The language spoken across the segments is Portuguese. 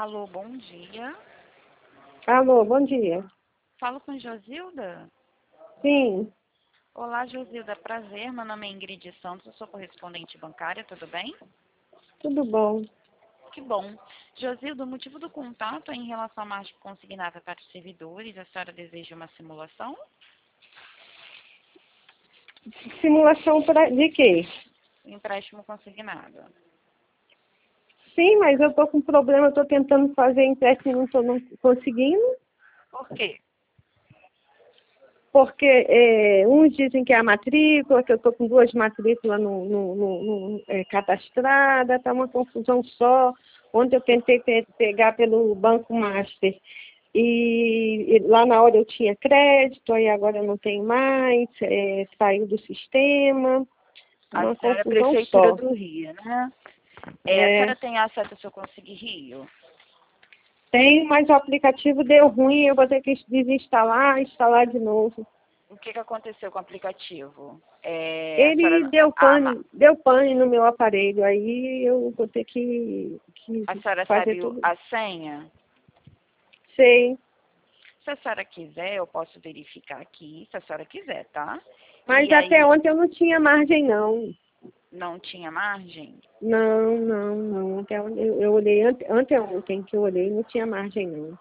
Alô, bom dia. Alô, bom dia. Falo com Josilda? Sim, Olá, Josilda. Prazer. Meu nome é Ingrid Santos, eu sou correspondente bancária, tudo bem? tudo bom. Que bom. Josilda, o motivo do contato é em relação à margem consignada para os servidores. A senhora deseja uma simulação? Simulação de quê? Empréstimo consignado. Sim, mas eu tô com problema, eu tô tentando fazer empréstimo e não conseguindo, Por quê? porque uns dizem que é a matrícula, que eu tô com duas matrículas cadastrada, tá uma confusão só. Ontem eu tentei pegar pelo Banco Master e lá na hora eu tinha crédito, aí agora eu não tenho mais, saiu do sistema, A uma senhora é confusão Prefeitura só. do Rio, né? A É, senhora tem acesso ao seu Consigue Rio? Tem, mas o aplicativo deu ruim, eu vou ter que desinstalar, instalar de novo. O que aconteceu com o aplicativo? A Ele senhora, deu pane no meu aparelho, aí eu vou ter que a senhora fazer sabe tudo. a senha? Sei, Se a senhora quiser, eu posso verificar aqui, se a senhora quiser, tá? mas E até aí, ontem eu não tinha margem, não. não tinha margem? Não. Até ontem, eu olhei anteontem que eu olhei, não tinha margem, não.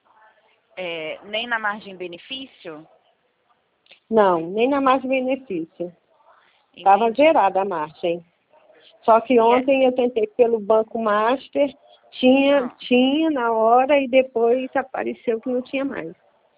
Nem na margem benefício? Não, nem na margem benefício. Estava Entendi. zerada a margem. Só que E ontem eu tentei pelo Banco Master, ah, tinha na hora e depois apareceu que não tinha mais.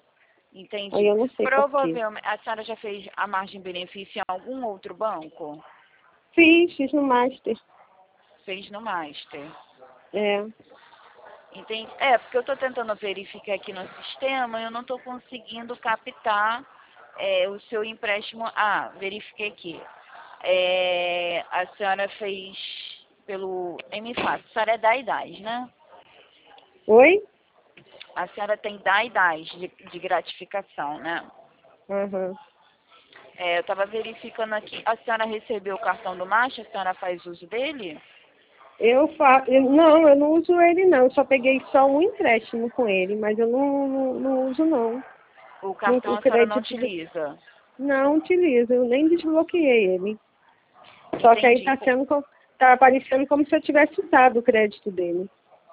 Aí entendi. eu não sei por quê. Provavelmente, a senhora já fez a margem benefício em algum outro banco? Fiz no Master. Fez no Master. É. Entendi. Porque eu estou tentando verificar aqui no sistema e eu não estou conseguindo captar o seu empréstimo. Ah, verifiquei aqui. A senhora fez pelo MFAC. A senhora é da idade, né? Oi? A senhora tem da idade de gratificação, né? Uhum. Eu estava verificando aqui. A senhora recebeu o cartão do Master? A senhora faz uso dele? Não, eu não uso ele não. Eu só peguei só um empréstimo com ele, mas eu não uso não. O cartão O a senhora não crédito utiliza? não utilizo, eu nem desbloqueei ele. Só que aí Entendi. tá aparecendo como se eu tivesse usado o crédito dele.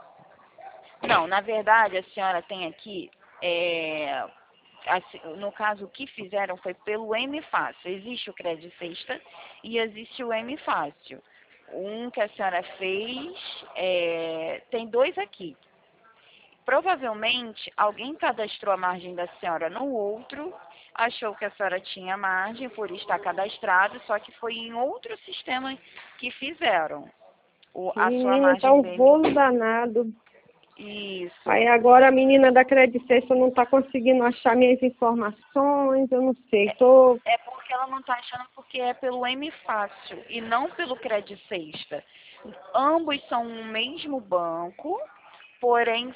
Não, na verdade, a senhora tem aqui, no caso, o que fizeram foi pelo M Fácil. Existe o Crédito Sexta e existe o M Fácil. Um que a senhora fez, tem dois aqui. Provavelmente, alguém cadastrou a margem da senhora no outro, achou que a senhora tinha margem por estar cadastrado, só que foi em outro sistema que fizeram. A sua Menina, tá margem um BM. rolo danado. Aí Isso. agora a menina da Credit Sexta não está conseguindo achar minhas informações, eu não sei. É porque ela não está achando porque é pelo M Fácil e não pelo Credit Sexta. Ambos são o mesmo banco, porém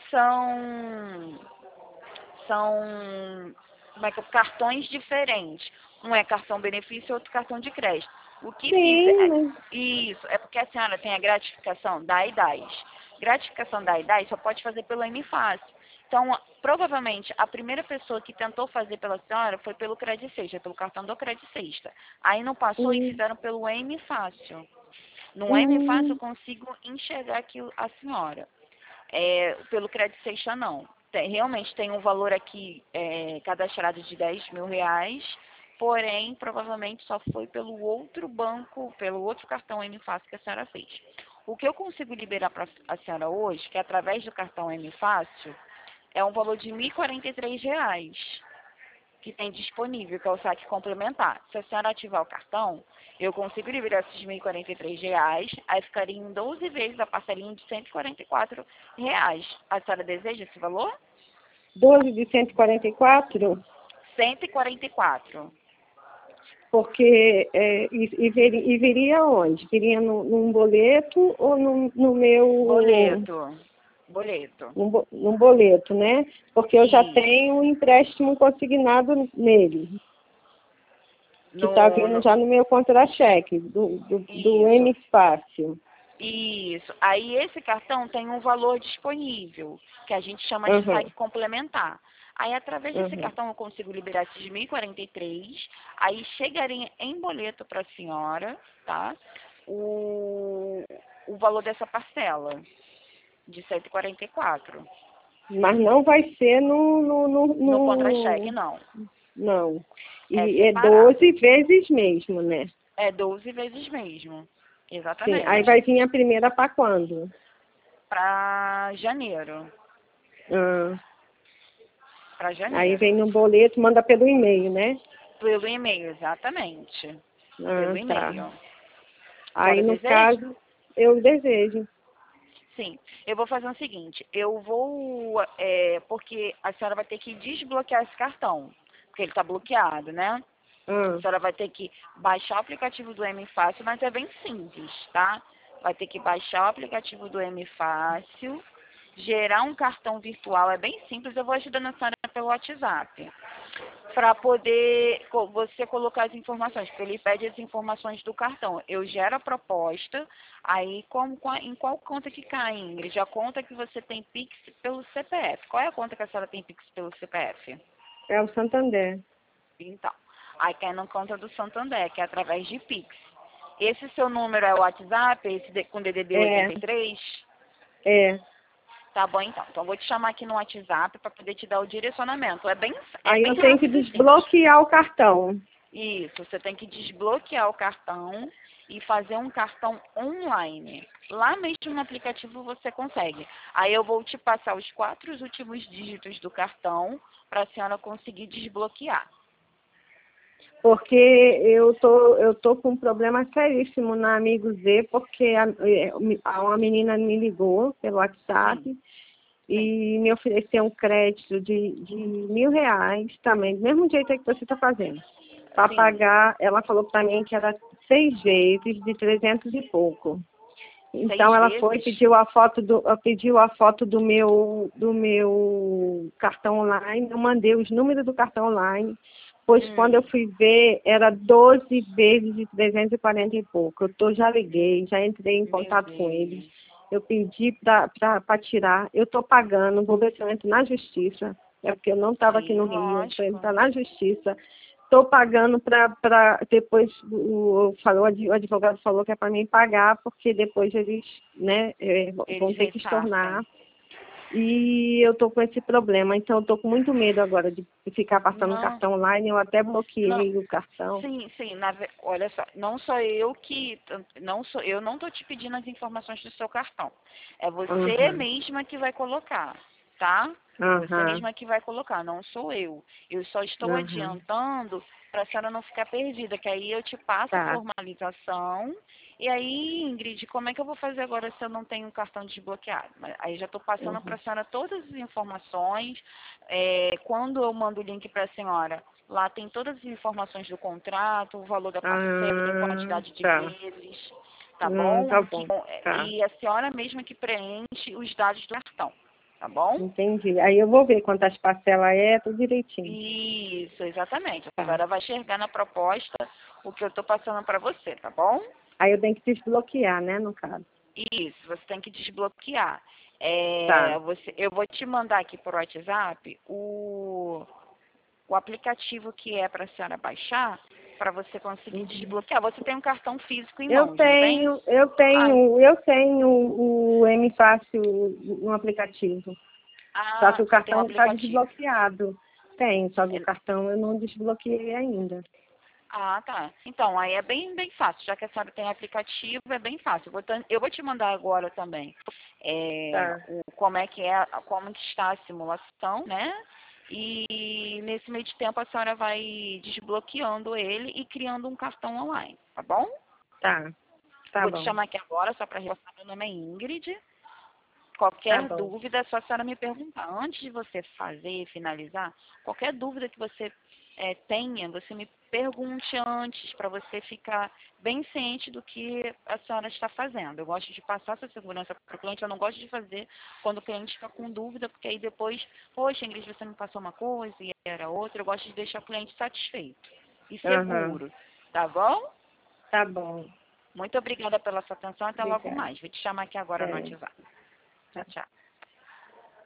são cartões diferentes. Um é cartão benefício e outro cartão de crédito. O que Sim, fizer. mas Isso, é porque a senhora tem a gratificação da IDAS. Gratificação da IDAS só pode fazer pelo M Fácil. Então, provavelmente, a primeira pessoa que tentou fazer pela senhora foi pelo Credit Sexta, pelo cartão do Credit Sexta. Aí não passou e hum, fizeram pelo M Fácil. No M Fácil eu hum, consigo enxergar aqui a senhora. Pelo Credit Sexta não. Realmente tem um valor aqui cadastrado de R$ 10.000, porém provavelmente só foi pelo outro banco, pelo outro cartão M Fácil que a senhora fez. O que eu consigo liberar para a senhora hoje, que é através do cartão M Fácil, é um valor de R$ 1.043 que tem disponível, que é o saque complementar. Se a senhora ativar o cartão, eu consigo liberar esses R$ 1.043, aí ficaria em 12 vezes a parcelinha de R$ 144. A senhora deseja esse valor? 12 de 144, 144. porque e viria onde? Viria num boleto ou no meu Boleto. Boleto. num boleto, né? Porque eu já Isso. tenho um empréstimo consignado nele, que está No, vindo no, já no meu contra-cheque, do isso. M Fácil. Isso. Aí esse cartão tem um valor disponível, que a gente chama de saque complementar. Aí através desse cartão eu consigo liberar esses 1.043, aí chegaria em boleto para a senhora, tá? O valor dessa parcela de 144. Mas não vai ser No contra-cheque, não. Não. É E é separado. 12 vezes mesmo, né? É 12 vezes mesmo. Sim. Exatamente. Aí vai vir a primeira para quando? Para janeiro. Ah, Para aí janeiro. vem no boleto, manda pelo e-mail, né? Pelo e-mail, exatamente. Pelo Tá. e-mail. Aí, Agora no deseja? caso, eu desejo. Sim. Eu vou fazer o seguinte, eu vou, porque a senhora vai ter que desbloquear esse cartão, porque ele está bloqueado, né? A Ah, senhora vai ter que baixar o aplicativo do M Fácil, mas é bem simples, tá? Vai ter que baixar o aplicativo do M Fácil, gerar um cartão virtual, é bem simples, eu vou ajudando a senhora pelo WhatsApp. Para poder você colocar as informações, porque ele pede as informações do cartão. Eu gero a proposta, aí em qual conta que cai, Ingrid? A conta que você tem Pix pelo CPF. Qual é a conta que a senhora tem Pix pelo CPF? é o Santander. Então, aí cai na conta do Santander, que é através de Pix. Esse seu número é o WhatsApp, com DDD É, 83? é. Tá bom, então. Então, eu vou te chamar aqui no WhatsApp para poder te dar o direcionamento. É Aí bem eu tenho que rápido e simples. desbloquear o cartão. Isso, você tem que desbloquear o cartão e fazer um cartão online. Lá mesmo no aplicativo você consegue. Aí eu vou te passar os 4 últimos dígitos do cartão para a senhora conseguir desbloquear. Porque eu tô com um problema seríssimo na Amigo Z, porque uma menina me ligou pelo WhatsApp Sim, sim. e me ofereceu um crédito de R$ 1.000 também, do mesmo jeito que você está fazendo. Para Sim. pagar, ela falou para mim que era 6 vezes de 300 e pouco. Então 6 ela foi, vezes? pediu a foto do meu cartão online, eu mandei os números do cartão online, pois quando eu Hum, fui ver era 12 vezes de 340 e pouco. Já liguei, já entrei em meu contato com eles, Deus. eu pedi para tirar, eu estou pagando, vou ver se eu entro na justiça, é porque eu não estava aqui Sim, no Rio, eu estou lógico. entrar na justiça. Estou pagando para depois o advogado falou que é para mim pagar, porque depois eles, né, vão Eles ter que estornar. ressarcem. E eu estou com esse problema, então eu estou com muito medo agora de ficar passando Não, cartão online, eu até não. bloqueei o cartão. Sim, sim, olha só, não sou eu que, eu não estou te pedindo as informações do seu cartão. É você Aham, mesma que vai colocar, tá? Você aham, mesma que vai colocar, não sou eu. Eu só estou aham, adiantando para a senhora não ficar perdida, que aí eu te passo a tá, formalização. E aí, Ingrid, como é que eu vou fazer agora se eu não tenho um cartão desbloqueado? Aí já estou passando para uhum, a senhora todas as informações. Quando eu mando o link para a senhora, lá tem todas as informações do contrato, o valor da parcela, a quantidade de tá, vezes, tá bom? tá bom, tá, E a senhora mesma que preenche os dados do cartão, tá bom? entendi. Aí eu vou ver quantas parcelas é, tudo direitinho. Isso, exatamente. A Tá. senhora vai enxergar na proposta o que eu estou passando para você, tá bom? Aí eu tenho que desbloquear, né, no caso. Isso, você tem que desbloquear. Tá. Eu vou te mandar aqui por WhatsApp o aplicativo que é para a senhora baixar, para você conseguir Uhum. desbloquear. Você tem um cartão físico em Eu mãos, não tem? tenho, eu Ah, tenho, eu tenho o M Fácil no aplicativo. Só que o você tem um cartão está aplicativo. desbloqueado. Tem, só que o É, cartão eu não desbloqueei ainda. Ah, tá. Então, aí é bem fácil. Já que a senhora tem aplicativo, é bem fácil. Eu vou te mandar agora também Tá. como que está a simulação, né? E nesse meio de tempo a senhora vai desbloqueando ele e criando um cartão online, tá bom? Tá. Tá Vou te bom. chamar aqui agora, só para reforçar, meu nome é Ingrid. Tá Qualquer bom. dúvida, é só a senhora me perguntar. Antes de você fazer e finalizar, qualquer dúvida que você tenha, você me pergunte antes, para você ficar bem ciente do que a senhora está fazendo. Eu gosto de passar essa segurança para o cliente, eu não gosto de fazer quando o cliente fica com dúvida, porque aí depois, poxa, Ingrid, você me passou uma coisa e era outra. Eu gosto de deixar o cliente satisfeito e Aham. seguro, tá bom? Tá bom. Muito obrigada pela sua atenção. Até logo Obrigada. mais. Vou te chamar aqui agora no WhatsApp. Tchau, tchau.